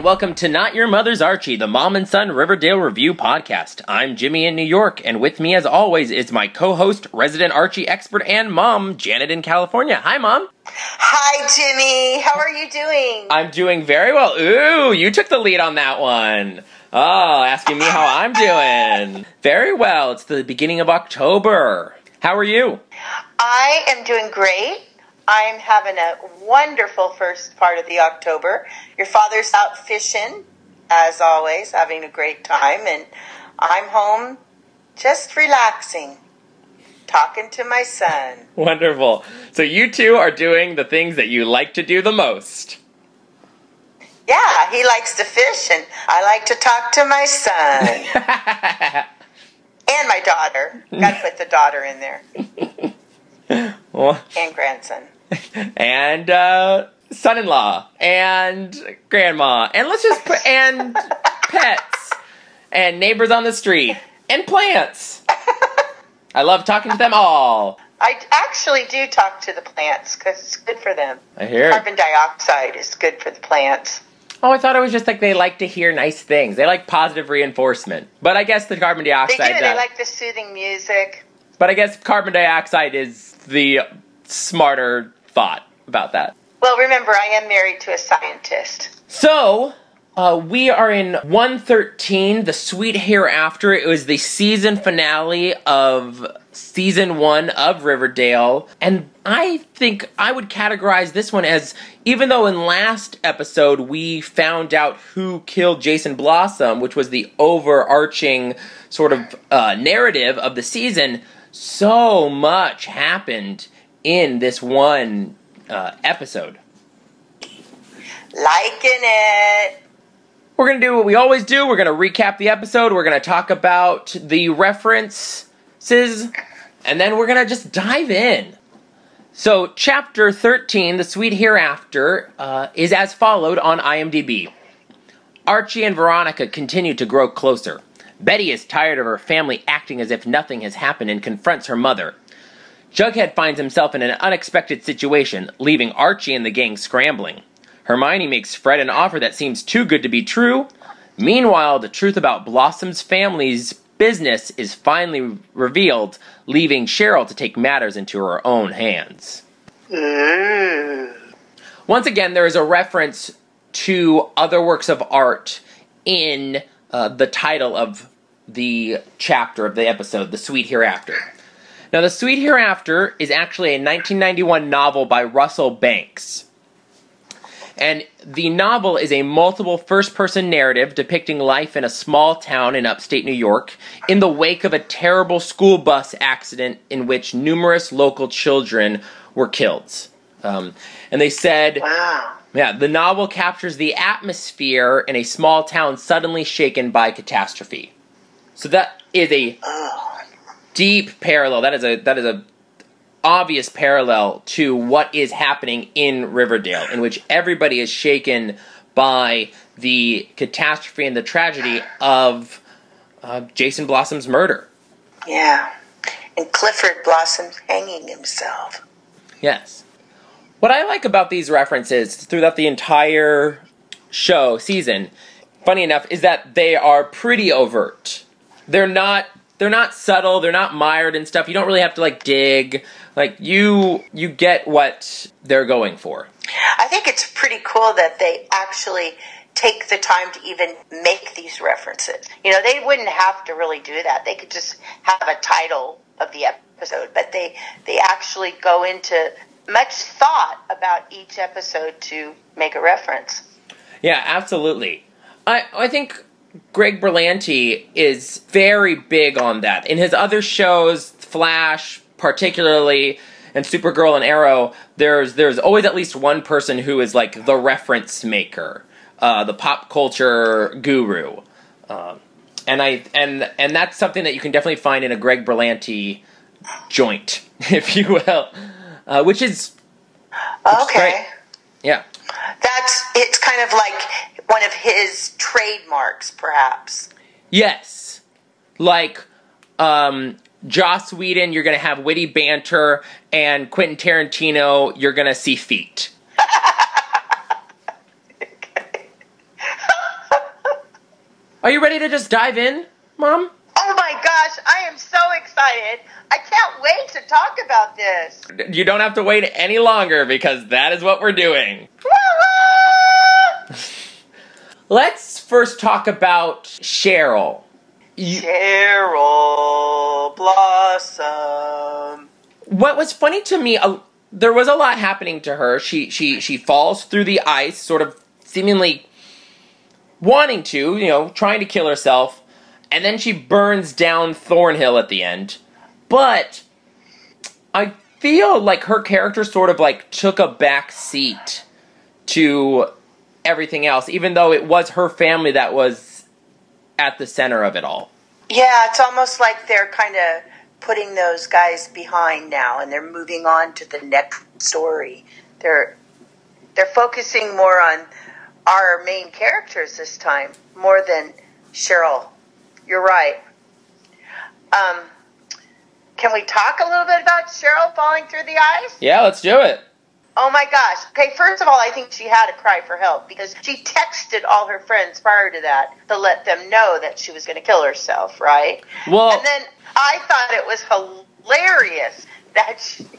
and welcome to Not Your Mother's Archie, the Mom and Son Riverdale Review podcast. I'm Jimmy in New York, and with me as always is my co-host, resident Archie expert, and mom, Janet in California. Hi, Mom. Hi, Jimmy. How are you doing? I'm doing very well. Ooh, you took the lead on that one. Oh, asking me how I'm doing. Very well. It's the beginning of October. How are you? I am doing great. I'm having a wonderful first part of the October. Your father's out fishing, as always, having a great time, and I'm home just relaxing, talking to my son. Wonderful. So you two are doing the things that you like to do the most. Yeah, he likes to fish, and I like to talk to my son. And my daughter. Got to put the daughter in there. Well, and grandson. And son-in-law. And grandma. And let's just put, and pets. And neighbors on the street. And plants. I love talking to them all. I actually do talk to the plants because it's good for them. I hear it. Carbon dioxide is good for the plants. Oh, I thought it was just like they like to hear nice things. They like positive reinforcement. But I guess the carbon dioxide... They do. They like the soothing music. But I guess carbon dioxide is the smarter thought about that. Well, remember, I am married to a scientist. So, we are in 113, The Sweet Hereafter. It was the season finale of Season 1 of Riverdale. And I think I would categorize this one as, even though in last episode we found out who killed Jason Blossom, which was the overarching sort of narrative of the season, so much happened in this one episode. Liking it. We're going to do what we always do. We're going to recap the episode. We're going to talk about the references. And then we're going to just dive in. So, Chapter 13, The Sweet Hereafter, is as followed on IMDb. Archie and Veronica continue to grow closer. Betty is tired of her family acting as if nothing has happened and confronts her mother. Jughead finds himself in an unexpected situation, leaving Archie and the gang scrambling. Hermione makes Fred an offer that seems too good to be true. Meanwhile, the truth about Blossom's family's business is finally revealed, leaving Cheryl to take matters into her own hands. Once again, there is a reference to other works of art in the title of the chapter of the episode, The Sweet Hereafter. Now, The Sweet Hereafter is actually a 1991 novel by Russell Banks. And the novel is a multiple first-person narrative depicting life in a small town in upstate New York in the wake of a terrible school bus accident in which numerous local children were killed. And they said, Wow. Yeah, the novel captures the atmosphere in a small town suddenly shaken by catastrophe. So that is a deep parallel. That is a obvious parallel to what is happening in Riverdale, in which everybody is shaken by the catastrophe and the tragedy of Jason Blossom's murder. Yeah. And Clifford Blossom's hanging himself. Yes. What I like about these references throughout the entire season, funny enough, is that they are pretty overt. They're not subtle, they're not mired and stuff. You don't really have to dig. You get what they're going for. I think it's pretty cool that they actually take the time to even make these references. They wouldn't have to really do that. They could just have a title of the episode, but they actually go into much thought about each episode to make a reference. Yeah, absolutely. I think Greg Berlanti is very big on that. In his other shows, Flash particularly, and Supergirl and Arrow, there's always at least one person who is like the reference maker, the pop culture guru. And that's something that you can definitely find in a Greg Berlanti joint, if you will. Which is okay. Great. Yeah. It's kind of like one of his trademarks, perhaps. Yes. Like, Joss Whedon, you're going to have witty banter, and Quentin Tarantino, you're going to see feet. Okay. Are you ready to just dive in, Mom? Oh my gosh, I am so excited. I can't wait to talk about this. You don't have to wait any longer because that is what we're doing. Woo-hoo! Let's first talk about Cheryl. Cheryl Blossom. What was funny to me, there was a lot happening to her. She falls through the ice, sort of seemingly wanting to, trying to kill herself, and then she burns down Thornhill at the end. But I feel like her character sort of like took a back seat to everything else, even though it was her family that was at the center of it all. Yeah, it's almost like they're kind of putting those guys behind now, and they're moving on to the next story. They're focusing more on our main characters this time, more than Cheryl. You're right. Can we talk a little bit about Cheryl falling through the ice? Yeah, let's do it. Oh my gosh. Okay, first of all, I think she had to cry for help because she texted all her friends prior to that to let them know that she was going to kill herself, right? Well, and then I thought it was hilarious that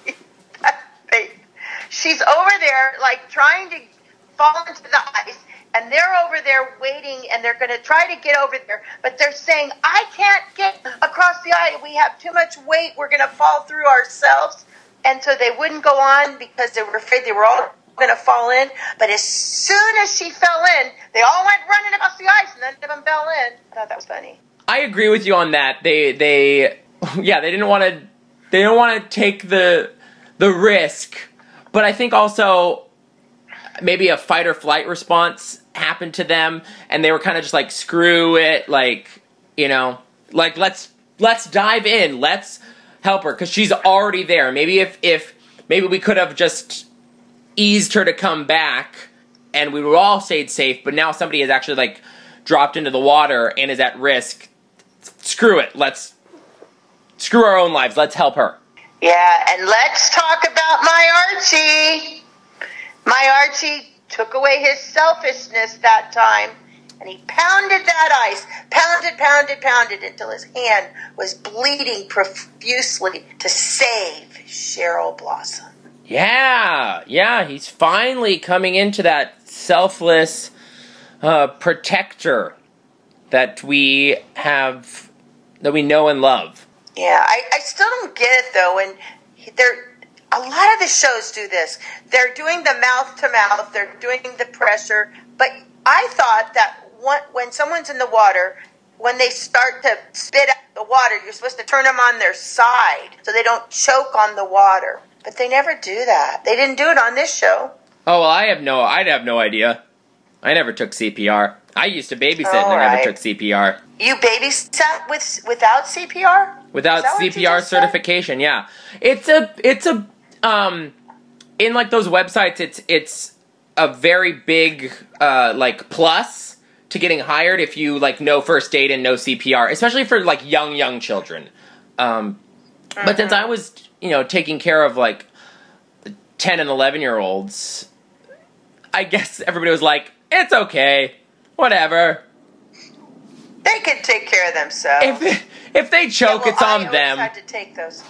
she's over there like trying to fall into the ice, and they're over there waiting, and they're going to try to get over there, but they're saying, I can't get across the ice. We have too much weight. We're going to fall through ourselves. And so they wouldn't go on because they were afraid they were all going to fall in. But as soon as she fell in, they all went running across the ice, and none of them fell in. I thought that was funny. I agree with you on that. They didn't want to take the risk, but I think also maybe a fight or flight response happened to them, and they were kind of just like, screw it, like let's dive in, let's help her because she's already there. Maybe if we could have just eased her to come back, and we would all stayed safe. But now somebody has actually like dropped into the water and is at risk. Screw it. Let's screw our own lives. Let's help her. Yeah, and let's talk about my Archie. My Archie took away his selfishness that time, and he pounded that ice, pounded until his hand was bleeding profusely to save Cheryl Blossom. Yeah, he's finally coming into that selfless protector that we have, that we know and love. Yeah, I still don't get it though, and a lot of the shows do this. They're doing the mouth-to-mouth, they're doing the pressure, but I thought that when someone's in the water, when they start to spit out the water, you're supposed to turn them on their side so they don't choke on the water. But they never do that. They didn't do it on this show. Oh, well, I'd have no idea. I never took CPR. I used to babysit and I never took CPR. You babysat without CPR? Without CPR certification, yeah. It's a in like those websites, it's a very big like plus to getting hired if you like know first aid and know CPR, especially for like young children. But since I was taking care of like 10 and 11-year-olds, I guess everybody was like, it's okay, whatever. They can take care of themselves. If they choke, it's on them. I had to take those.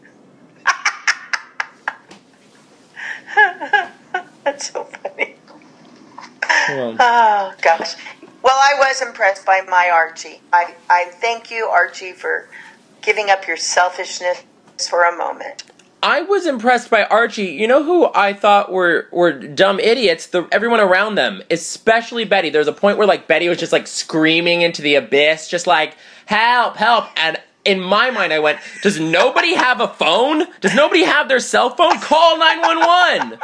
That's so funny. Oh, gosh. Well, I was impressed by my Archie. I thank you, Archie, for giving up your selfishness for a moment. I was impressed by Archie. You know who I thought were dumb idiots? Everyone around them, especially Betty. There's a point where like Betty was just like screaming into the abyss, just like, help, help. And in my mind I went, does nobody have a phone? Does nobody have their cell phone? Call 911.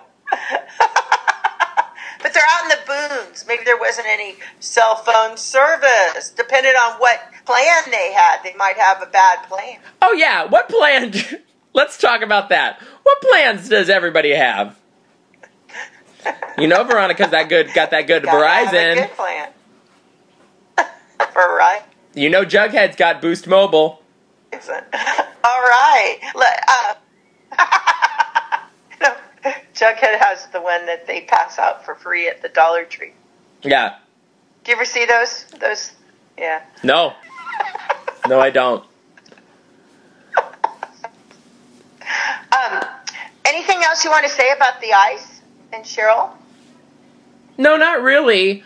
But they're out in the boons. Maybe there wasn't any cell phone service. Depending on what plan they had, they might have a bad plan. Oh yeah, what plan? Let's talk about that. What plans does everybody have? Veronica's got that good Verizon. Have a good plan. Right. Jughead's got Boost Mobile. All right. Jughead has the one that they pass out for free at the Dollar Tree. Yeah. Do you ever see those? Yeah. No. No, I don't. Anything else you want to say about the ice and Cheryl? No, not really.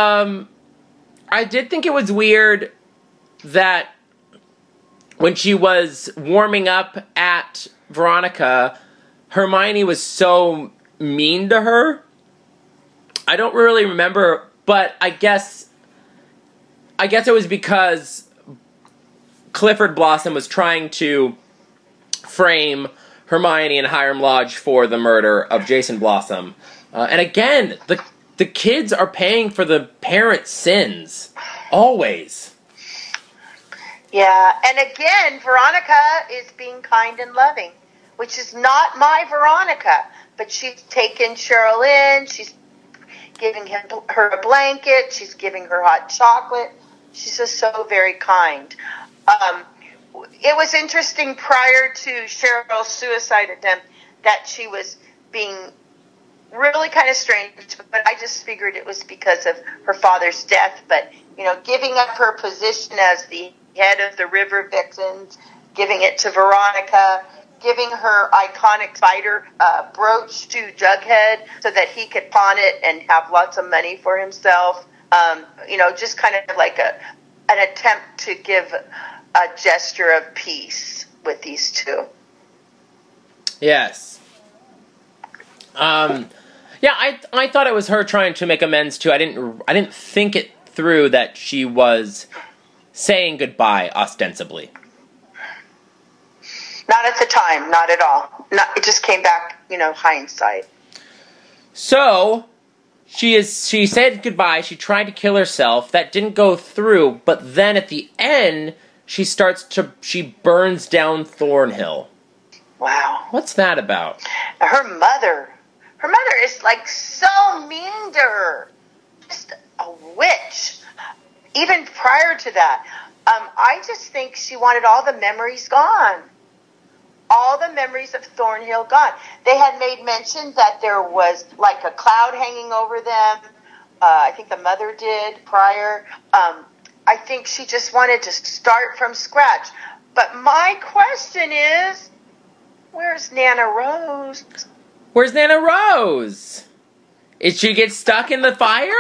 I did think it was weird that when she was warming up at Veronica, Hermione was so mean to her. I don't really remember, but I guess it was because Clifford Blossom was trying to frame Hermione and Hiram Lodge for the murder of Jason Blossom. And again, the kids are paying for the parents' sins. Always. Yeah, and again, Veronica is being kind and loving, which is not my Veronica. But she's taken Cheryl in, she's giving her a blanket, she's giving her hot chocolate. She's just so very kind. It was interesting prior to Cheryl's suicide attempt that she was being really kind of strange, but I just figured it was because of her father's death. But, giving up her position as the head of the River Vixens, giving it to Veronica, giving her iconic spider brooch to Jughead so that he could pawn it and have lots of money for himself. Just kind of like an attempt to give a gesture of peace with these two. Yes. Yeah, I thought it was her trying to make amends too. I didn't think it through that she was saying goodbye ostensibly. Not at the time, not at all. It just came back, hindsight. So she said goodbye. She tried to kill herself. That didn't go through. But then at the end, she burns down Thornhill. Wow. What's that about? Her mother is like so mean to her. Just a witch. Even prior to that, I just think she wanted all the memories gone. All the memories of Thornhill gone. They had made mention that there was like a cloud hanging over them. I think the mother did prior. I think she just wanted to start from scratch. But my question is, where's Nana Rose? Where's Nana Rose? Did she get stuck in the fire?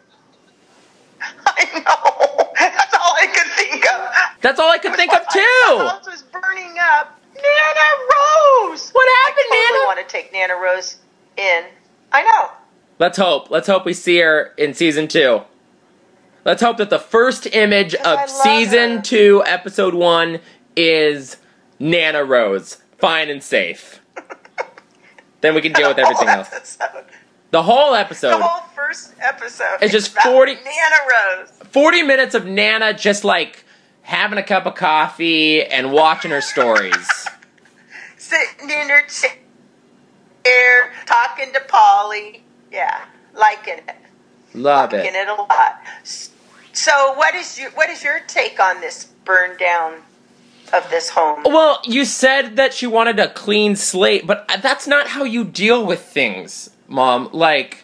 I know. That's all I could think of. That's all I could think of too. The house was burning up. Nana Rose! What happened, I totally Nana? want to take Nana Rose in. I know. Let's hope. Let's hope we see her in season 2. Let's hope that the first image of season 2, episode 1 is Nana Rose. Fine and safe. Then we can deal with everything else. The whole episode. The whole first episode. It's just 40 Nana Rose. 40 minutes of Nana just like having a cup of coffee and watching her stories. Sitting in her chair, talking to Polly. Yeah, liking it. Liking it a lot. So what is your take on this burn down of this home? Well, you said that she wanted a clean slate, but that's not how you deal with things, Mom. Like,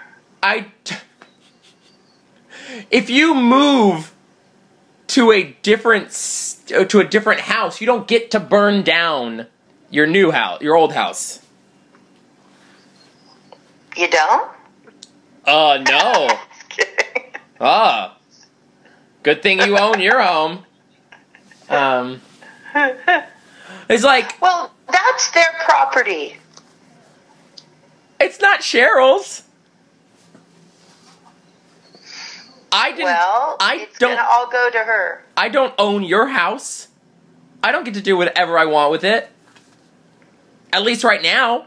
if you move to a different house, you don't get to burn down your new house, your old house. You don't? No. Just kidding. Good thing you own your home. It's like... Well, that's their property. It's not Cheryl's. It's gonna all go to her. I don't own your house. I don't get to do whatever I want with it. At least right now.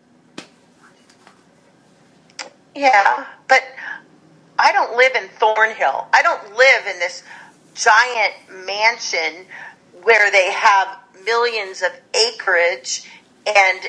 Yeah, but I don't live in Thornhill. I don't live in this giant mansion where they have millions of acreage and,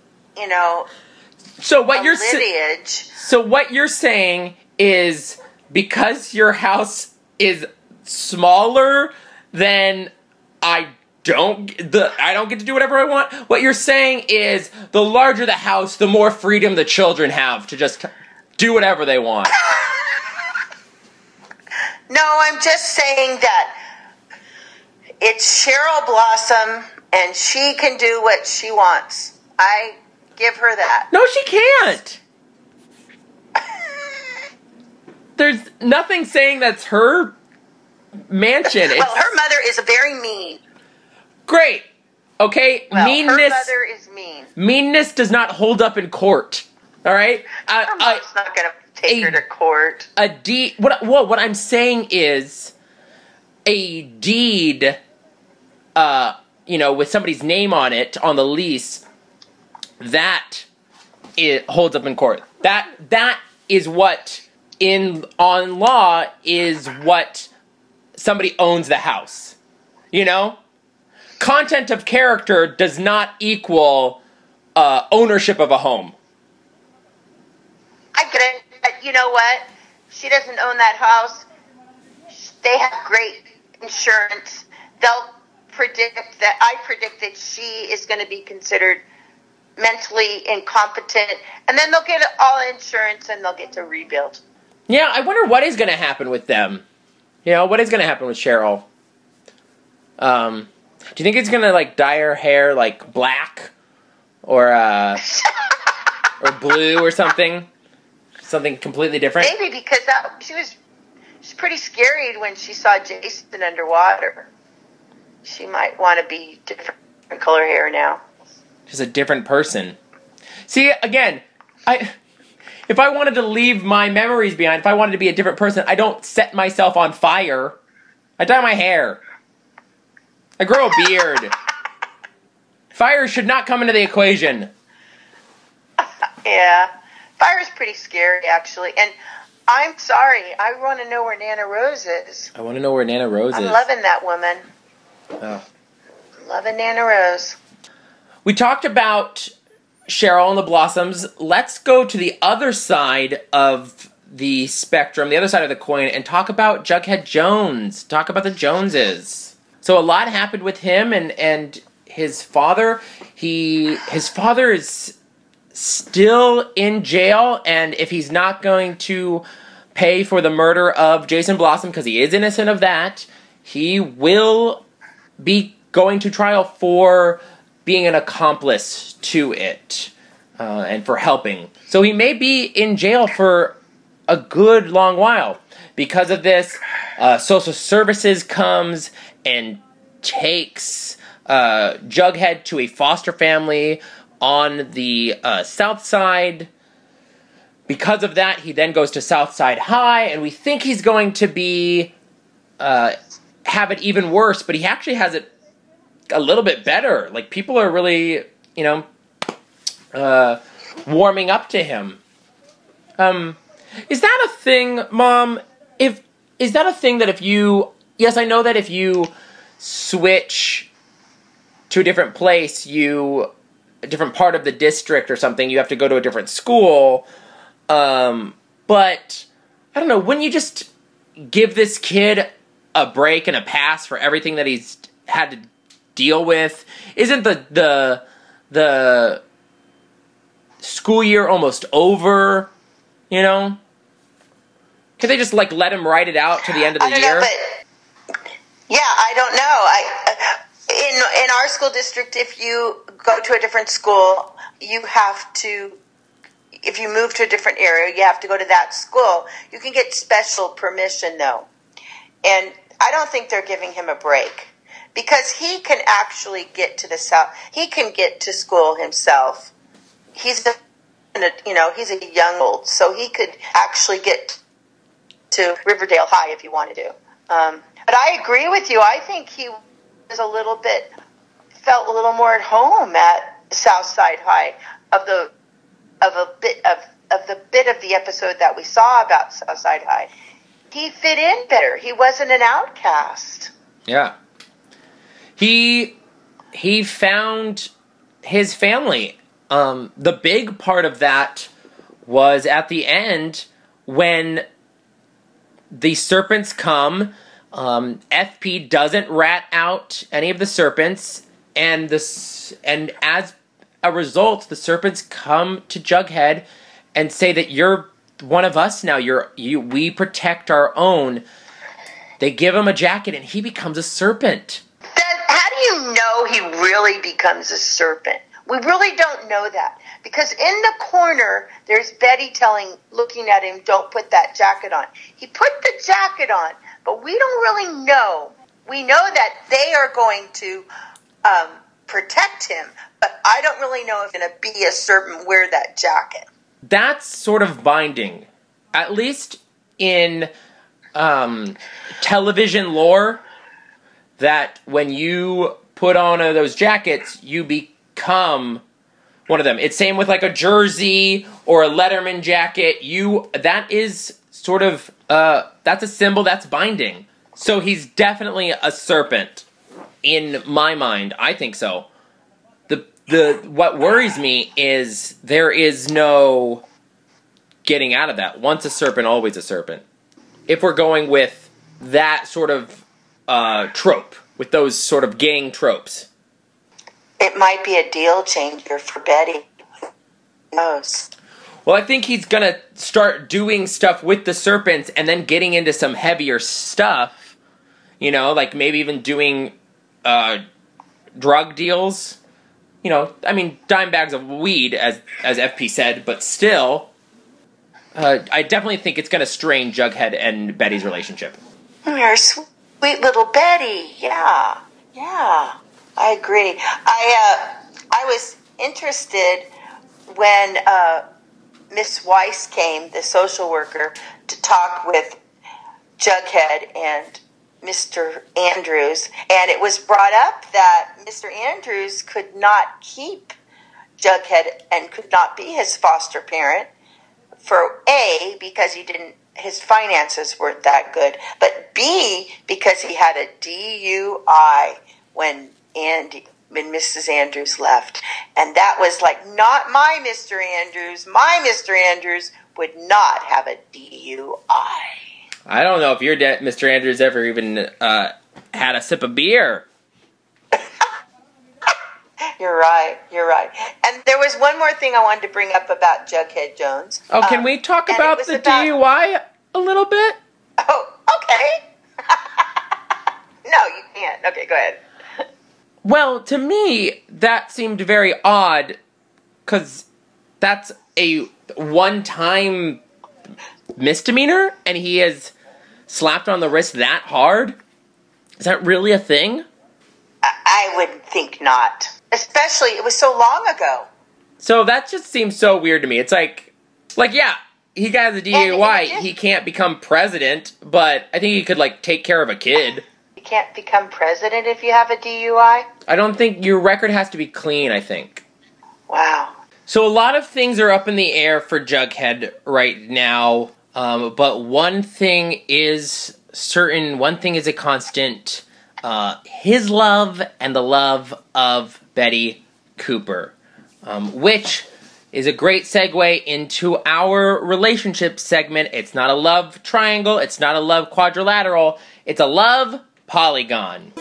so what lineage. So what you're saying is because your house is smaller than I don't get to do whatever I want. What you're saying is the larger the house, the more freedom the children have to just do whatever they want. No, I'm just saying that it's Cheryl Blossom, and she can do what she wants. I give her that. No, she can't. There's nothing saying that's her mansion. Well, her mother is very mean. Great. Okay, well, meanness. Her mother is mean. Meanness does not hold up in court. All right? Her mom's not going to take her to court. What I'm saying is a deed, with somebody's name on it, on the lease, that it holds up in court. That is what, on law, is what somebody owns the house. You know? Content of character does not equal ownership of a home. I get it. But you know what? She doesn't own that house. They have great insurance. I predict that she is going to be considered mentally incompetent, and then they'll get all insurance and they'll get to rebuild. Yeah, I wonder what is going to happen with them. What is going to happen with Cheryl? Do you think it's going to, like, dye her hair, like, black? Or or blue or something? Something completely different? Maybe, because she's pretty scary when she saw Jason underwater. She might want to be different color hair now. She's a different person. See, again, if I wanted to leave my memories behind, if I wanted to be a different person, I don't set myself on fire. I dye my hair. I grow a beard. Fire should not come into the equation. Yeah. Fire's pretty scary, actually. And I'm sorry. I want to know where Nana Rose is. I want to know where Nana Rose is. I'm loving that woman. Oh. Loving Nana Rose. We talked about Cheryl and the Blossoms. Let's go to the other side of the spectrum, the other side of the coin, and talk about Jughead Jones. Talk about the Joneses. So a lot happened with him and his father. His father is still in jail, and if he's not going to pay for the murder of Jason Blossom, because he is innocent of that, he will be going to trial for being an accomplice to it, and for helping. So he may be in jail for a good long while. Because of this, social services comes and takes Jughead to a foster family on the south side. Because of that, he then goes to Southside High, and we think he's going to be have it even worse, but he actually has it a little bit better. Like, people are really, warming up to him. Is that a thing, Mom? Is that a thing that if you... Yes, I know that if you switch to a different place, a different part of the district or something, you have to go to a different school. But, I don't know, wouldn't you just give this kid a break and a pass for everything that he's had to deal with? Isn't the school year almost over, Could they just, let him write it out to the end of the year? Know, but, yeah, I don't know. In our school district, if you go to a different school, you have to, if you move to a different area, you have to go to that school. You can get special permission, though. And I don't think they're giving him a break, because he can actually get to the south. He can get to school himself. He's he's a young old, so he could actually get to Riverdale High if he wanted to. But I agree with you. I think he was felt a little more at home at Southside High of the bit of the episode that we saw about Southside High. He fit in better. He wasn't an outcast. Yeah. He found his family. The big part of that was at the end when the serpents come. FP doesn't rat out any of the serpents, and as a result, the serpents come to Jughead and say that you're one of us now. We protect our own. They give him a jacket and he becomes a serpent. How do you know he really becomes a serpent? We really don't know that. Because in the corner, there's Betty looking at him, don't put that jacket on. He put the jacket on, but we don't really know. We know that they are going to protect him, but I don't really know if it's going to be a serpent wear that jacket. That's sort of binding. At least in television lore, that when you put on those jackets, you become one of them. It's same with like a jersey or a Letterman jacket. That is sort of, that's a symbol that's binding. So he's definitely a serpent in my mind. I think so. What worries me is there is no getting out of that. Once a serpent, always a serpent. If we're going with that sort of trope, with those sort of gang tropes. It might be a deal changer for Betty. Who knows? Well, I think he's going to start doing stuff with the serpents and then getting into some heavier stuff. You know, like maybe even doing drug deals. You know, I mean, dime bags of weed, as FP said, but still, I definitely think it's going to strain Jughead and Betty's relationship. You're sweet little Betty. Yeah, I agree. I was interested when Miss Weiss came, the social worker, to talk with Jughead and Mr. Andrews, and it was brought up that Mr. Andrews could not keep Jughead and could not be his foster parent for A, because his finances weren't that good, but B, because he had a DUI when Mrs. Andrews left. And that was like, not my Mr. Andrews. My Mr. Andrews would not have a DUI. I don't know if your Mr. Andrews ever even had a sip of beer. You're right. And there was one more thing I wanted to bring up about Jughead Jones. Oh, can we talk about the DUI a little bit? Oh, okay. No, you can't. Okay, go ahead. Well, to me, that seemed very odd, because that's a one-time misdemeanor, and he is slapped on the wrist that hard? Is that really a thing? I would think not. Especially, it was so long ago. So that just seems so weird to me. It's like, yeah, he got the DUI, he can't become president, but I think he could, like, take care of a kid. You can't become president if you have a DUI? I don't think your record has to be clean, I think. Wow. So a lot of things are up in the air for Jughead right now, but one thing is certain, one thing is a constant, his love and the love of Betty Cooper, which is a great segue into our relationship segment. It's not a love triangle, it's not a love quadrilateral, it's a love polygon.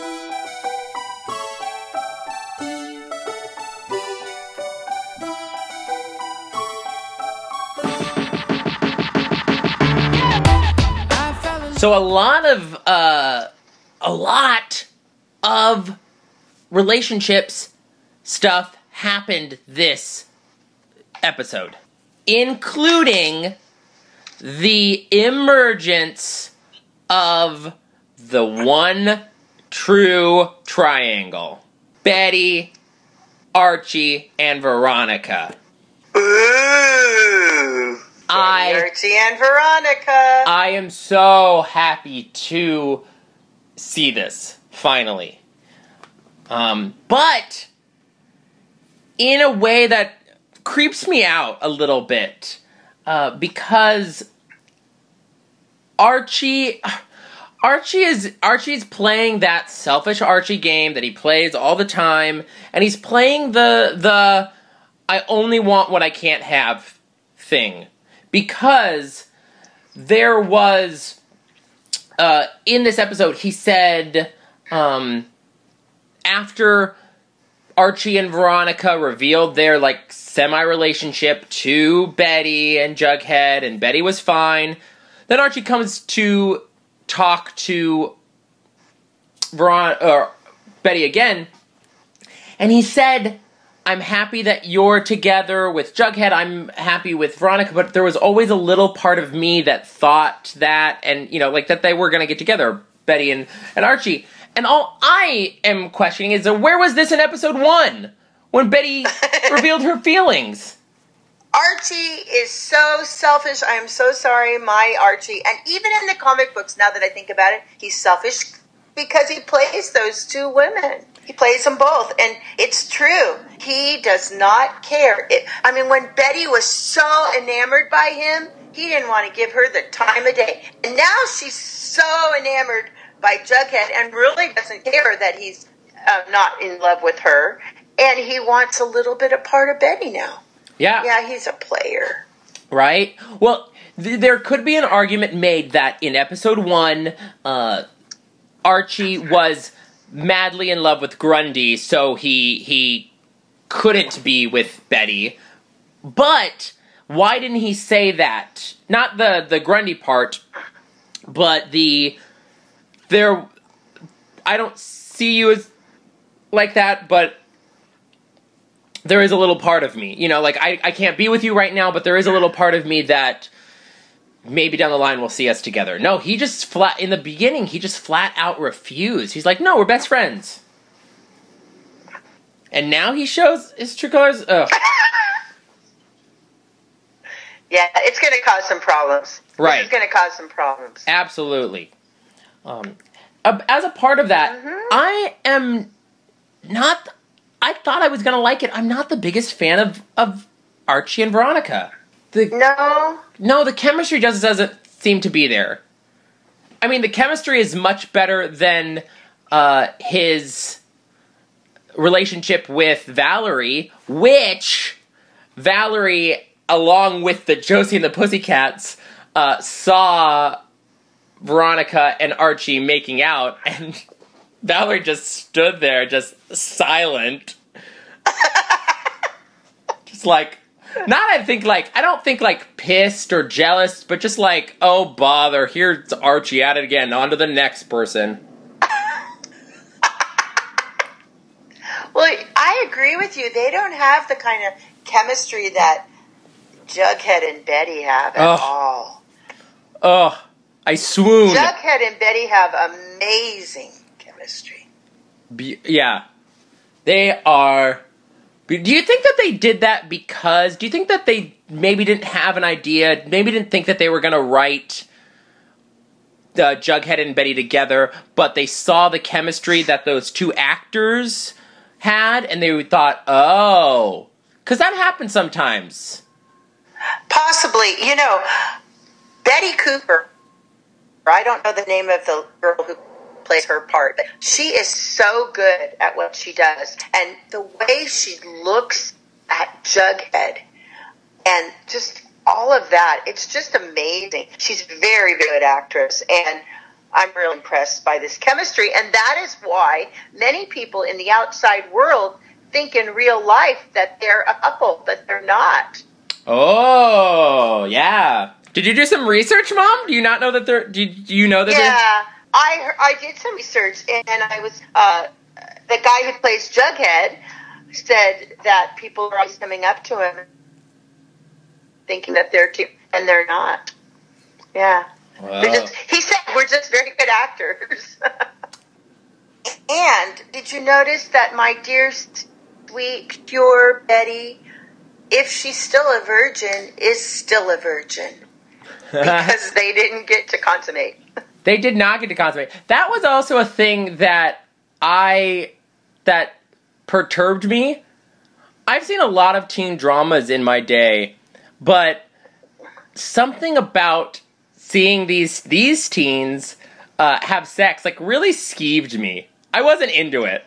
So a lot of relationships stuff happened this episode, including the emergence of the one true triangle: Betty, Archie, and Veronica. Ooh. Archie and Veronica. I am so happy to see this, finally. But in a way that creeps me out a little bit, because Archie's playing that selfish Archie game that he plays all the time, and he's playing the I only want what I can't have thing. Because there was, in this episode, he said, after Archie and Veronica revealed their, like, semi-relationship to Betty and Jughead, and Betty was fine, then Archie comes to talk to Betty again, and he said, I'm happy that you're together with Jughead, I'm happy with Veronica, but there was always a little part of me that thought that, and, like, that they were going to get together, Betty and Archie. And all I am questioning is, where was this in episode 1, when Betty revealed her feelings? Archie is so selfish. I am so sorry, my Archie. And even in the comic books, now that I think about it, he's selfish because he plays those two women. He plays them both. And it's true. He does not care. When Betty was so enamored by him, he didn't want to give her the time of day. And now she's so enamored by Jughead and really doesn't care that he's not in love with her. And he wants a little bit of part of Betty now. Yeah. Yeah, he's a player. Right? Well, there could be an argument made that in episode 1, Archie was madly in love with Grundy, so he couldn't be with Betty. But why didn't he say that? Not the Grundy part, but I don't see you as like that, but there is a little part of me, I can't be with you right now, but there is a little part of me that maybe down the line we'll see us together. No, in the beginning, he just flat out refused. He's like, no, we're best friends. And now he shows his true colors. Ugh. Yeah, it's going to cause some problems. Right. It's going to cause some problems. Absolutely. As a part of that, I am not... I thought I was going to like it. I'm not the biggest fan of Archie and Veronica. No, the chemistry doesn't seem to be there. The chemistry is much better than his relationship with Valerie, which Valerie, along with the Josie and the Pussycats, saw Veronica and Archie making out, and Valerie just stood there, just silent. Just like, I don't think pissed or jealous, but just like, oh bother, here's Archie at it again, on to the next person. Well, I agree with you. They don't have the kind of chemistry that Jughead and Betty have at all. Oh, I swoon. Jughead and Betty have amazing chemistry. Yeah. They are... Do you think that they did that because... Do you think that they maybe didn't have an idea, maybe didn't think that they were going to write Jughead and Betty together, but they saw the chemistry that those two actors had, and they thought, oh... Because that happens sometimes. Possibly. Betty Cooper, I don't know the name of the girl who plays her part, but she is so good at what she does. And the way she looks at Jughead and just all of that, it's just amazing. She's a very good actress, and I'm really impressed by this chemistry. And that is why many people in the outside world think in real life that they're a couple, but they're not. Oh, yeah. Did you do some research, Mom? Do you not know that they're... Do you know that Yeah, I did some research, and I was... the guy who plays Jughead said that people are always coming up to him thinking that they're two, and they're not. Yeah. Wow. He said, we're just very good actors. And did you notice that my dear, sweet, pure Betty, if she's still a virgin, is still a virgin? Because they didn't get to consummate. They did not get to consummate. That was also a thing that perturbed me. I've seen a lot of teen dramas in my day, but something about seeing these teens have sex really skeeved me. I wasn't into it.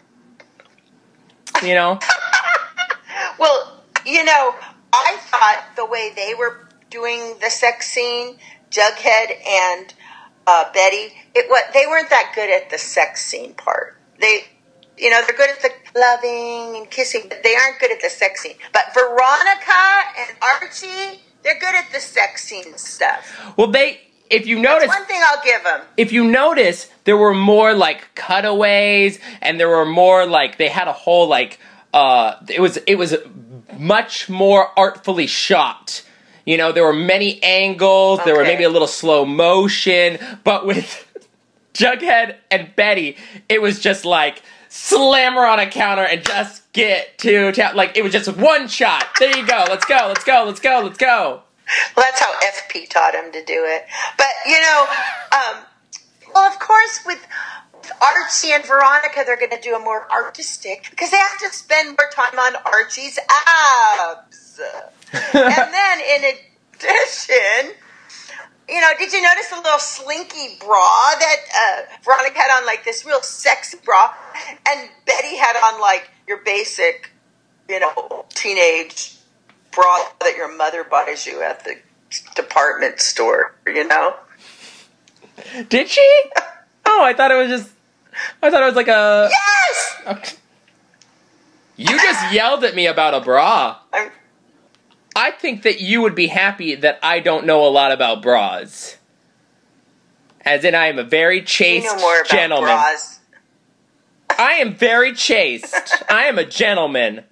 Well, I thought the way they were doing the sex scene, Jughead and Betty, they weren't that good at the sex scene part. They're good at the loving and kissing, but they aren't good at the sex scene. But Veronica and Archie, they're good at the sex scene stuff. Well, if you notice, that's one thing I'll give them. If you notice, there were more like cutaways, and there were more like they had a whole like it was much more artfully shot. You know, there were many angles. Okay. There were maybe a little slow motion, but with Jughead and Betty, it was just like slam her on a counter and just get to town. Like it was just one shot. There you go. Let's go. Let's go. Let's go. Let's go. Well, that's how FP taught him to do it. But, you know, well, of course, with Archie and Veronica, they're going to do a more artistic, because they have to spend more time on Archie's abs. And then, in addition, you know, did you notice the little slinky bra that Veronica had on, like, this real sexy bra, and Betty had on, like, your basic, you know, teenage bra that your mother buys you at the department store, you know? Did she? Oh, I thought it was like a... Yes! Okay. You just yelled at me about a bra. I think that you would be happy that I don't know a lot about bras. As in, I am a very chaste gentleman. Bras. I am very chaste. I am a gentleman.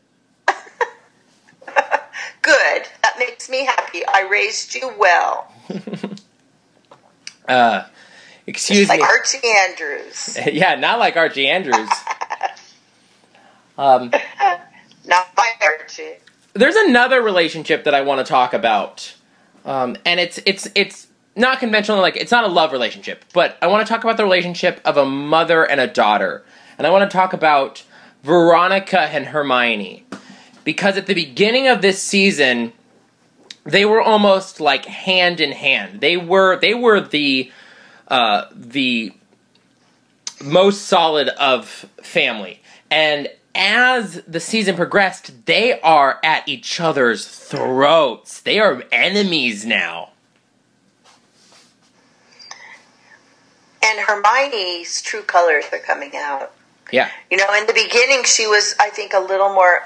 Good. That makes me happy. I raised you well. Excuse me. Like Archie Andrews. Yeah, not like Archie Andrews. Not by Archie. There's another relationship that I want to talk about. And it's not conventional, like, it's not a love relationship, but I want to talk about the relationship of a mother and a daughter. And I want to talk about Veronica and Hermione. Because at the beginning of this season, they were almost like hand in hand. They were the most solid of family. And as the season progressed, they are at each other's throats. They are enemies now. And Hermione's true colors are coming out. Yeah. You know, in the beginning, she was, I think, a little more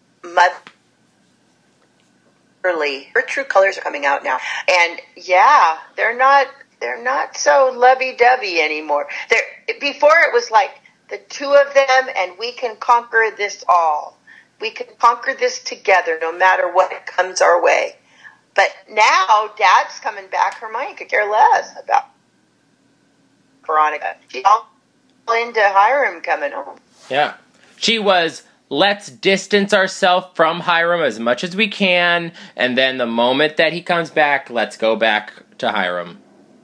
motherly. Her true colors are coming out now. And yeah, they're not so lovey-dovey anymore. Before it was like the two of them and we can conquer this all. We can conquer this together no matter what comes our way. But now Dad's coming back. Hermione could care less about Veronica. She's all into Hiram coming home. Yeah. She was, let's distance ourselves from Hiram as much as we can, and then the moment that he comes back, let's go back to Hiram.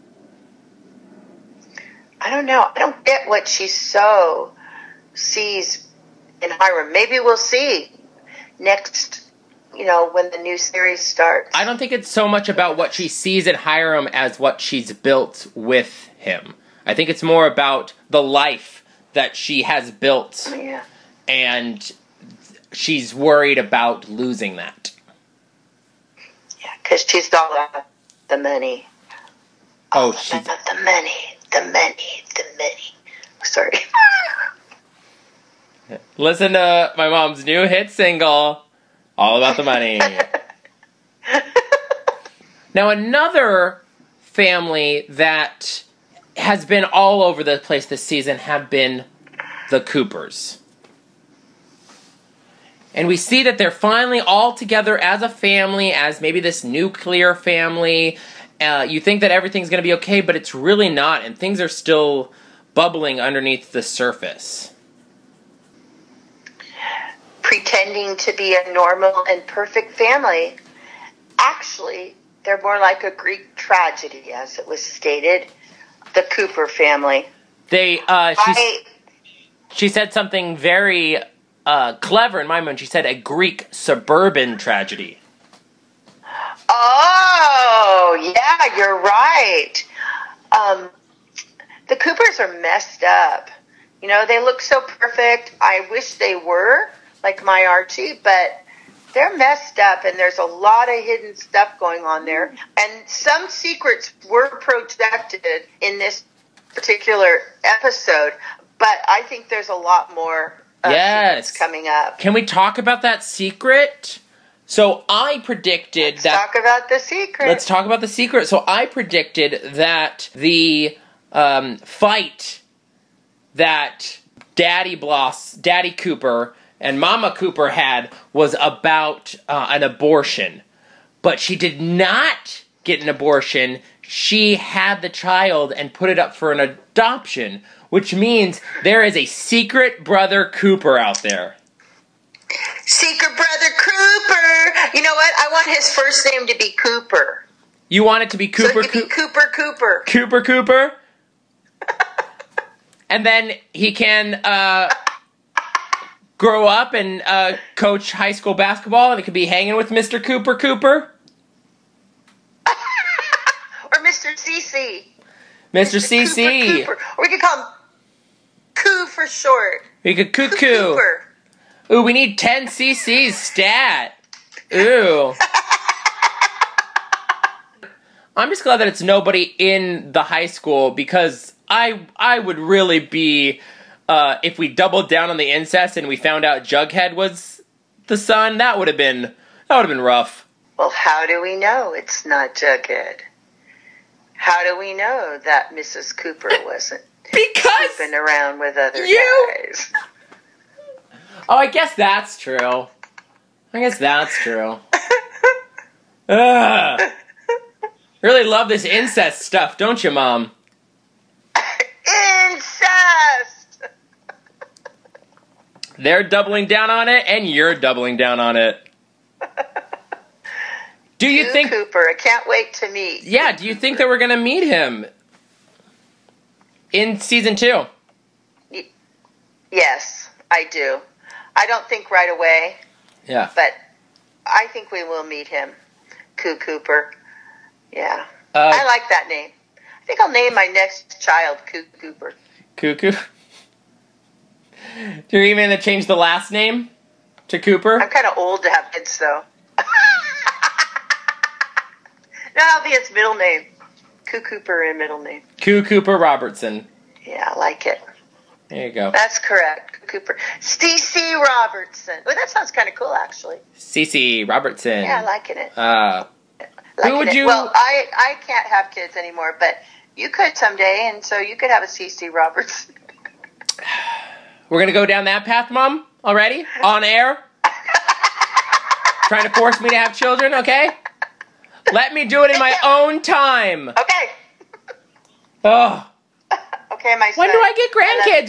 I don't know. I don't get what she so sees in Hiram. Maybe we'll see next, you know, when the new series starts. I don't think it's so much about what she sees in Hiram as what she's built with him. I think it's more about the life that she has built. Yeah. And she's worried about losing that. Yeah, because she's all about the money. Oh, she's... The money. Sorry. Listen to my mom's new hit single, All About the Money. Now, another family that has been all over the place this season have been the Coopers. And we see that they're finally all together as a family, as maybe this nuclear family. You think that everything's going to be okay, but it's really not, and things are still bubbling underneath the surface. Pretending to be a normal and perfect family. Actually, they're more like a Greek tragedy, as it was stated. The Cooper family. She said something very clever in my mind. She said a Greek suburban tragedy. Oh, yeah, you're right. The Coopers are messed up. You know, they look so perfect. I wish they were like my Archie, but they're messed up, and there's a lot of hidden stuff going on there. And some secrets were projected in this particular episode, but I think there's a lot more secrets coming up. Can we talk about that secret? So I predicted Let's talk about the secret. Let's talk about the secret. So I predicted that the fight that Daddy Cooper and Mama Cooper had was about an abortion. But she did not get an abortion. She had the child and put it up for an adoption, which means there is a secret brother Cooper out there. Secret brother Cooper! You know what? I want his first name to be Cooper. You want it to be Cooper? So it could be Cooper. Cooper? And then he can grow up and coach high school basketball, and it could be hanging with Mr. Cooper. Or Mr. CC. Mr. CC. Cooper. Or we could call him Coo for short. We could Cuckoo. Cooper. Ooh, we need 10 CCs stat. Ooh. I'm just glad that it's nobody in the high school, because I would really be, if we doubled down on the incest and we found out Jughead was the son, that would have been rough. Well, how do we know it's not Jughead? How do we know that Mrs. Cooper wasn't sleeping around with other guys? Oh, I guess that's true. Ugh. Really love this incest stuff, don't you, Mom? Incest! They're doubling down on it, and you're doubling down on it. Do you think Cooper? I can't wait to meet. Yeah, do you think that we're gonna meet him in season 2? Yes, I do. I don't think right away. Yeah. But I think we will meet him. Cooper. Yeah. I like that name. I think I'll name my next child Cooper. Cuckoo? Do you even change the last name to Cooper? I'm kind of old to have kids, though. No, that'll be his middle name. Cooper in middle name. Cooper Robertson. Yeah, I like it. There you go. That's correct. Cooper. C.C. Robertson. Oh, that sounds kind of cool, actually. C.C. Robertson. Yeah, liking it. Who would you... Well, I can't have kids anymore, but you could someday, and so you could have a C.C. Robertson. We're going to go down that path, Mom? Already? On air? Trying to force me to have children, okay? Let me do it in my own time. Okay. Oh. Okay, my son. When do I get grandkids?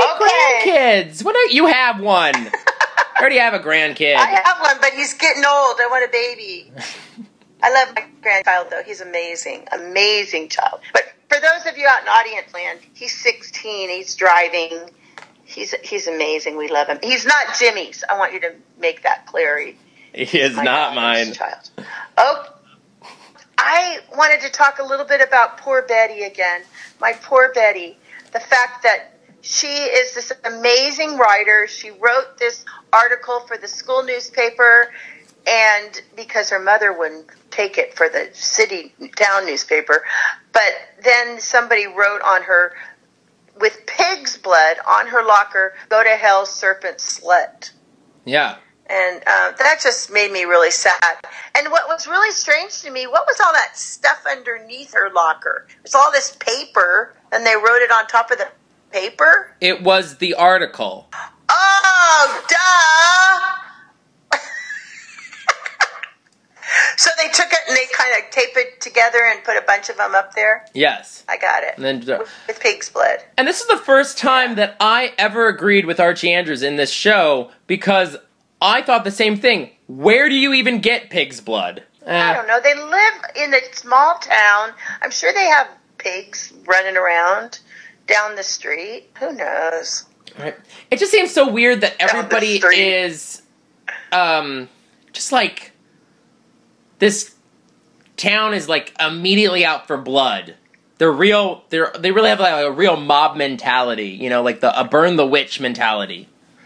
You have one. I already have a grandkid. I have one, but he's getting old. I want a baby. I love my grandchild, though. He's amazing. Amazing child. But for those of you out in audience land, he's 16. He's driving. He's amazing. We love him. He's not Jimmy's. I want you to make that clear. He is not mine. Child. Oh, I wanted to talk a little bit about poor Betty again. My poor Betty. The fact that she is this amazing writer. She wrote this article for the school newspaper, and because her mother wouldn't take it for the town newspaper, but then somebody wrote on her with pig's blood on her locker, "Go to hell, serpent slut." Yeah. And that just made me really sad. And what was really strange to me, what was all that stuff underneath her locker? There's all this paper, and they wrote it on top of the paper? It was the article. Oh, duh! So they took it and they kind of taped it together and put a bunch of them up there? Yes. I got it. And then, with pig's blood. And this is the first time that I ever agreed with Archie Andrews in this show, because I thought the same thing. Where do you even get pig's blood? I don't know. They live in a small town. I'm sure they have pigs running around down the street. Who knows? Right. It just seems so weird that everybody is just like, this town is like immediately out for blood. They really have like a real mob mentality, you know, like a burn the witch mentality.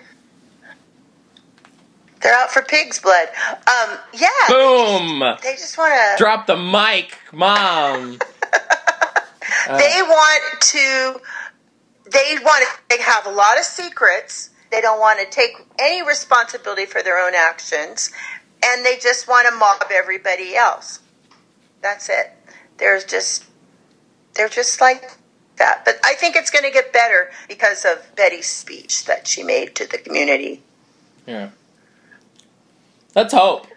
They're out for pig's blood. Yeah. Boom. They just want to drop the mic, Mom. They want to have a lot of secrets. They don't want to take any responsibility for their own actions. and they just want to mob everybody else. That's it. They're just like that. But I think it's going to get better because of Betty's speech that she made to the community. Yeah. Let's hope.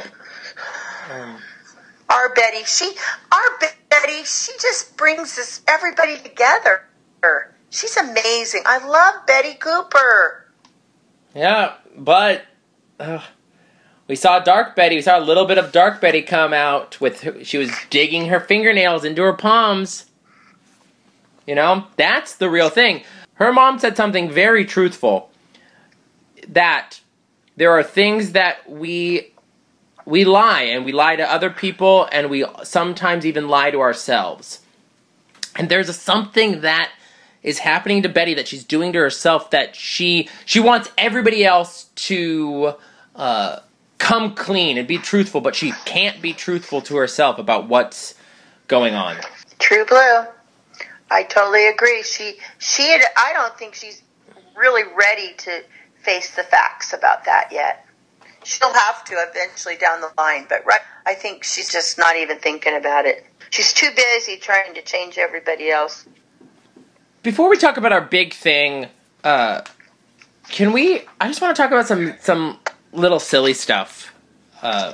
Our Betty, she just brings everybody together. She's amazing. I love Betty Cooper. Yeah, but we saw Dark Betty. We saw a little bit of Dark Betty come out she was digging her fingernails into her palms. You know, that's the real thing. Her mom said something very truthful, that there are things that we lie, and we lie to other people, and we sometimes even lie to ourselves. And there's something that is happening to Betty that she's doing to herself, that she wants everybody else to come clean and be truthful, but she can't be truthful to herself about what's going on. True blue. I totally agree. I don't think she's really ready to face the facts about that yet. She'll have to eventually down the line, but I think she's just not even thinking about it. She's too busy trying to change everybody else. Before we talk about our big thing, I just want to talk about some little silly stuff. Okay.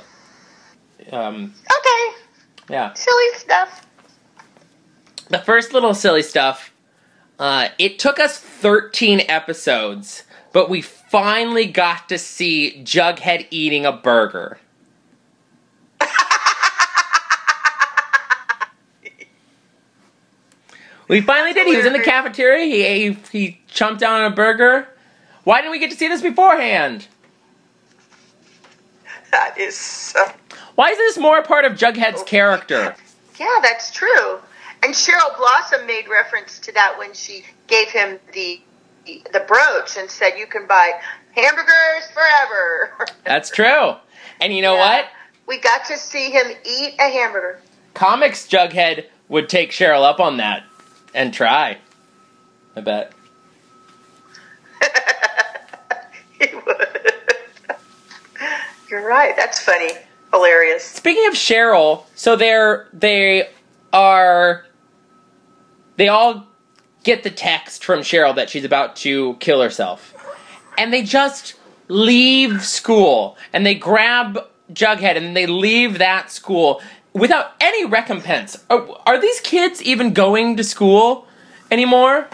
Yeah. Silly stuff. The first little silly stuff, it took us 13 episodes, but we finally got to see Jughead eating a burger. We finally did. He was in the cafeteria. He chomped down on a burger. Why didn't we get to see this beforehand? That is so... Why is this more a part of Jughead's character? Yeah, that's true. And Cheryl Blossom made reference to that when she gave him the brooch and said, "You can buy hamburgers forever." That's true. And you know what? We got to see him eat a hamburger. Comics Jughead would take Cheryl up on that and try. I bet. He would. You're right. That's funny. Hilarious. Speaking of Cheryl, so they all get the text from Cheryl that she's about to kill herself. And they just leave school. And they grab Jughead and they leave that school without any recompense. Are these kids even going to school anymore?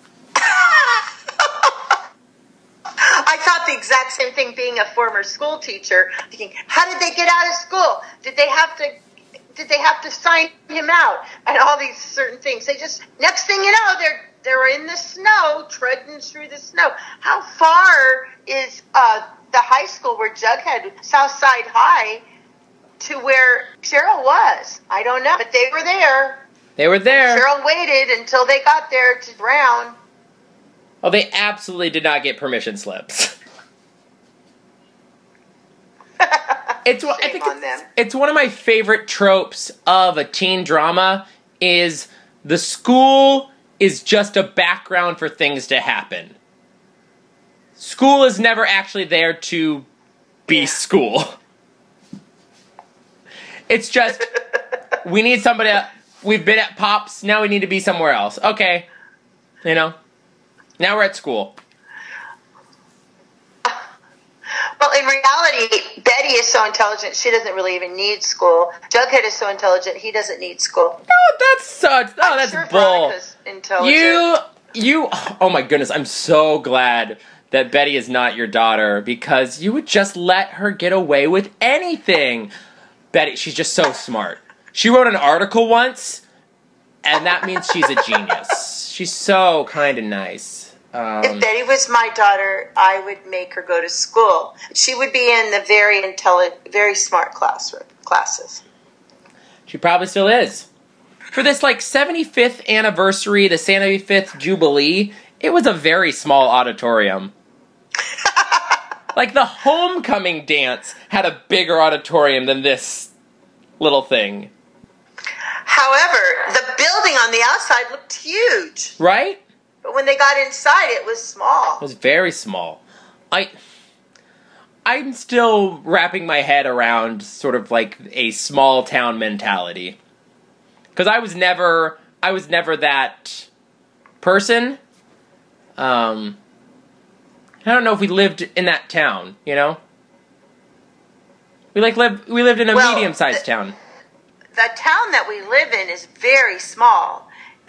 I thought the exact same thing, being a former school teacher, thinking, how did they get out of school? Did they have to sign him out? And all these certain things. They just, next thing you know, they're in the snow, treading through the snow. How far is the high school where Jughead, Southside High, to where Cheryl was? I don't know, but they were there. They were there. And Cheryl waited until they got there to Brown. Oh, they absolutely did not get permission slips. It's one of my favorite tropes of a teen drama is the school is just a background for things to happen. School is never actually there to be school. It's just, we need somebody, we've been at Pops, now we need to be somewhere else. Okay. You know? Now we're at school. Well, in reality, Betty is so intelligent, she doesn't really even need school. Jughead is so intelligent, he doesn't need school. No, that's such... Oh, I'm that's sure bull. Veronica's intelligent. Oh my goodness, I'm so glad that Betty is not your daughter, because you would just let her get away with anything. Betty, she's just so smart. She wrote an article once, and that means she's a genius. She's so kind of nice. If Betty was my daughter, I would make her go to school. She would be in the very intelligent, very smart classes. She probably still is. For this, 75th anniversary, the 75th Jubilee, it was a very small auditorium. The homecoming dance had a bigger auditorium than this little thing. However, the building on the outside looked huge. Right? But when they got inside, it was small. It was very small. I'm still wrapping my head around sort of like a small town mentality. Because I was never that person. I don't know if we lived in that town, you know? We lived in a medium-sized town. The town that we live in is very small,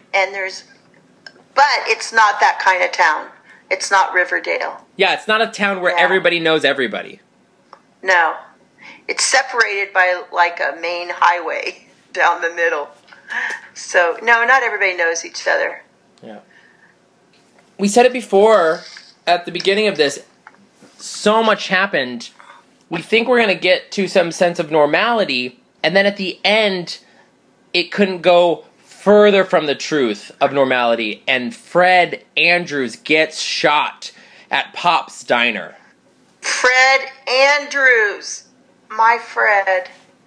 but it's not that kind of town. It's not Riverdale. Yeah, it's not a town where everybody knows everybody. No. It's separated by like a main highway down the middle. So, no, not everybody knows each other. Yeah. We said it before at the beginning of this. So much happened. We think we're going to get to some sense of normality, and then at the end, it couldn't go further from the truth of normality, and Fred Andrews gets shot at Pop's diner. Fred Andrews. My Fred.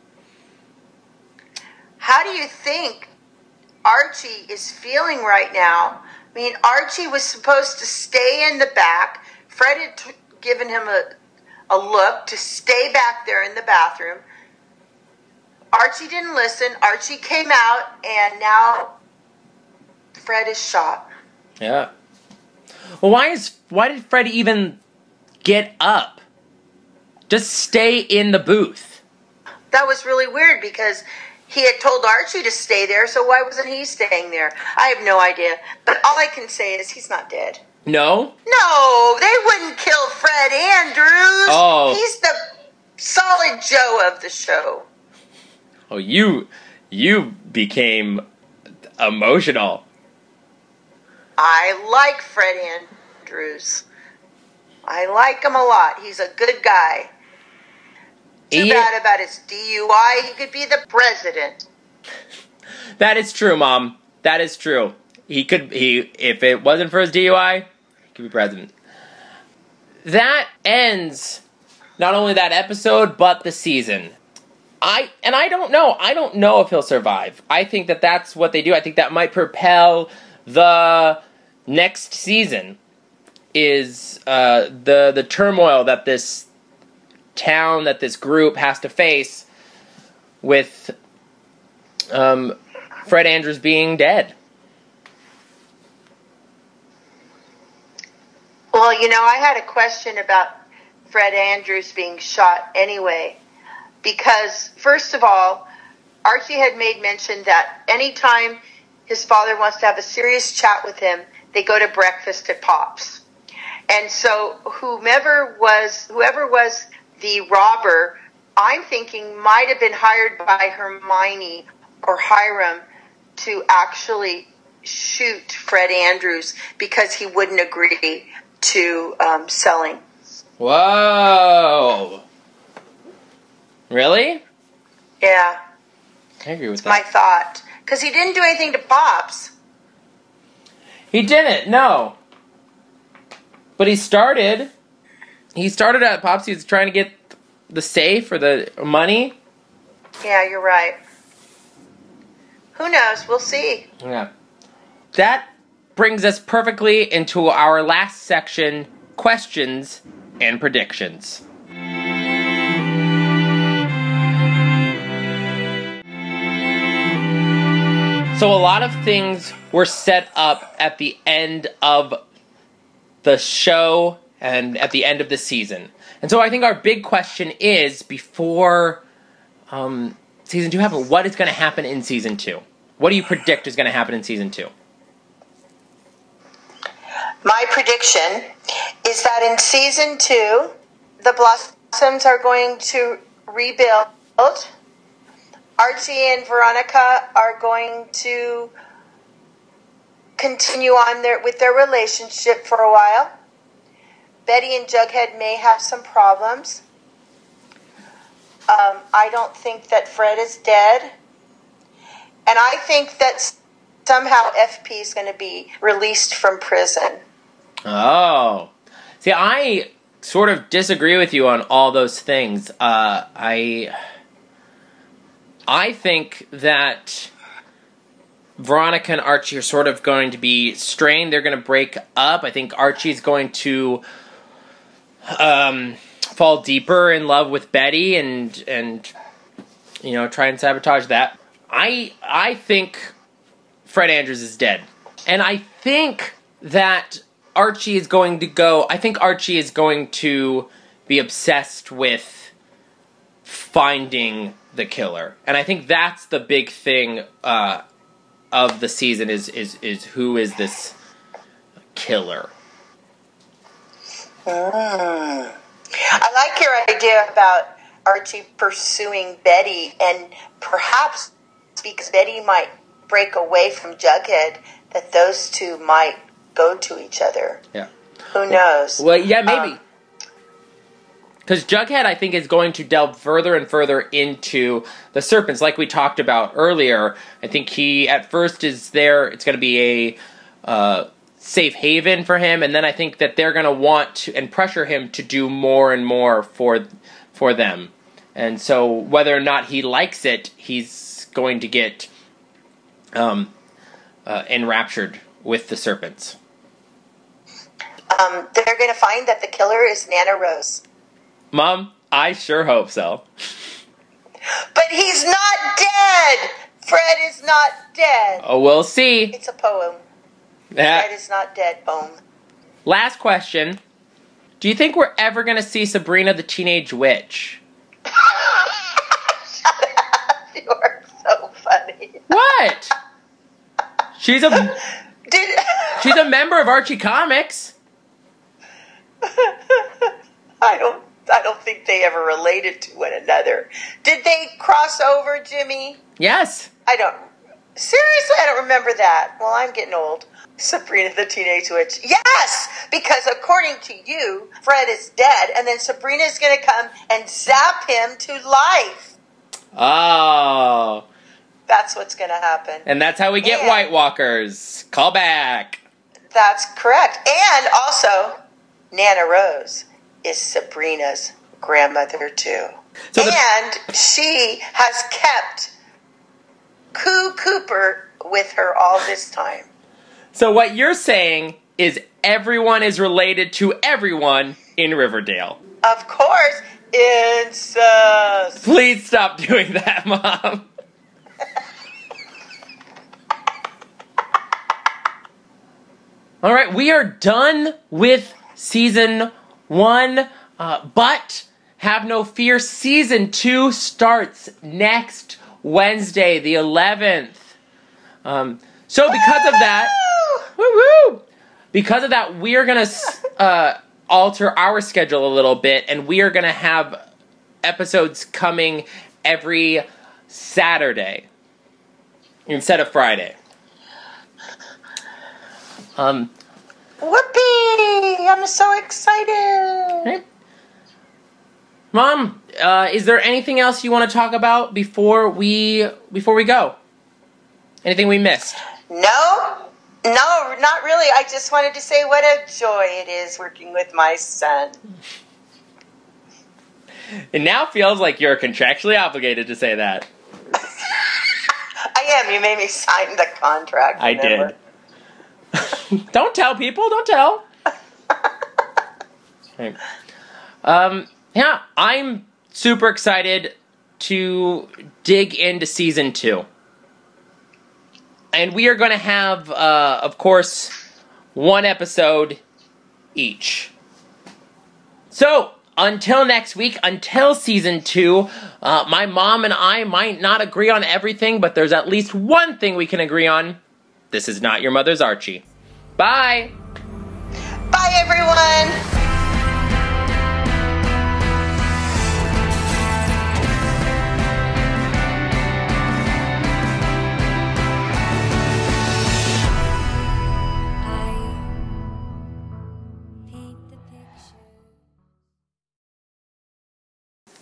How do you think Archie is feeling right now? I mean, Archie was supposed to stay in the back. Fred had given him a look to stay back there in the bathroom. Archie didn't listen. Archie came out, and now Fred is shot. Yeah. Well, why did Fred even get up? Just stay in the booth. That was really weird because he had told Archie to stay there, so why wasn't he staying there? I have no idea. But all I can say is he's not dead. No? No, they wouldn't kill Fred Andrews. Oh. He's the solid Joe of the show. Oh, you became emotional. I like Fred Andrews. I like him a lot. He's a good guy. Too bad about his DUI. He could be the president. That is true, Mom. That is true. If it wasn't for his DUI, he could be president. That ends not only that episode, but the season. I don't know. I don't know if he'll survive. I think that's what they do. I think that might propel the next season. Is the turmoil that this town, that this group has to face with Fred Andrews being dead. Well, I had a question about Fred Andrews being shot anyway. Because, first of all, Archie had made mention that anytime his father wants to have a serious chat with him, they go to breakfast at Pop's. And so whoever was the robber, I'm thinking might have been hired by Hermione or Hiram to actually shoot Fred Andrews because he wouldn't agree to selling. Whoa. Really? Yeah. I agree with that. My thought. Because he didn't do anything to Pop's. He didn't, no. But he started at Pop's. He was trying to get the safe or the money. Yeah, you're right. Who knows? We'll see. Yeah. That brings us perfectly into our last section, questions and predictions. So a lot of things were set up at the end of the show and at the end of the season. And so I think our big question is, before season 2 happens, what is going to happen in season 2? What do you predict is going to happen in season 2? My prediction is that in season 2, the Blossoms are going to rebuild. Archie and Veronica are going to continue on with their relationship for a while. Betty and Jughead may have some problems. I don't think that Fred is dead. And I think that somehow FP is going to be released from prison. Oh. See, I sort of disagree with you on all those things. I think that Veronica and Archie are sort of going to be strained. They're going to break up. I think Archie's going to fall deeper in love with Betty and try and sabotage that. I think Fred Andrews is dead. And I think that Archie is going to be obsessed with finding the killer. And I think that's the big thing of the season is who is this killer. I like your idea about Archie pursuing Betty, and perhaps because Betty might break away from Jughead, that those two might go to each other. Yeah. Who knows? Well, yeah, maybe. Because Jughead, I think, is going to delve further and further into the serpents, like we talked about earlier. I think he, at first, is there. It's going to be a safe haven for him, and then I think that they're going to want to and pressure him to do more and more for them. And so, whether or not he likes it, he's going to get enraptured with the serpents. They're going to find that the killer is Nana Rose. Mom, I sure hope so. But he's not dead! Fred is not dead. Oh, we'll see. It's a poem. Fred is not dead poem. Last question. Do you think we're ever going to see Sabrina the Teenage Witch? Shut up. You are so funny. What? She's a member of Archie Comics. I don't think they ever related to one another. Did they cross over, Jimmy? Yes. Seriously, I don't remember that. Well, I'm getting old. Sabrina the Teenage Witch. Yes! Because according to you, Fred is dead, and then Sabrina's going to come and zap him to life. Oh. That's what's going to happen. And that's how we get White Walkers. Call back. That's correct. And also, Nana Rose is Sabrina's grandmother, too. And she has kept Cooper with her all this time. So what you're saying is everyone is related to everyone in Riverdale. Of course. Incest. Please stop doing that, Mom. All right, we are done with Season 1, but have no fear, Season 2 starts next Wednesday, the 11th. So because of that, because of that, we are going to alter our schedule a little bit, and we are going to have episodes coming every Saturday instead of Friday. Whoopee! I'm so excited. Right. Mom, is there anything else you want to talk about before we go? Anything we missed? No, not really. I just wanted to say what a joy it is working with my son. It now feels like you're contractually obligated to say that. I am. You made me sign the contract. I did. Don't tell people. Don't tell. Right. Yeah, I'm super excited to dig into Season 2. And we are going to have, of course, one episode each. So, until next week, until Season 2, my mom and I might not agree on everything, but there's at least one thing we can agree on. This is not your mother's Archie. Bye! Bye, everyone!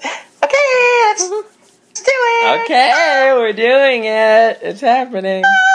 Okay, we're doing it. It's happening.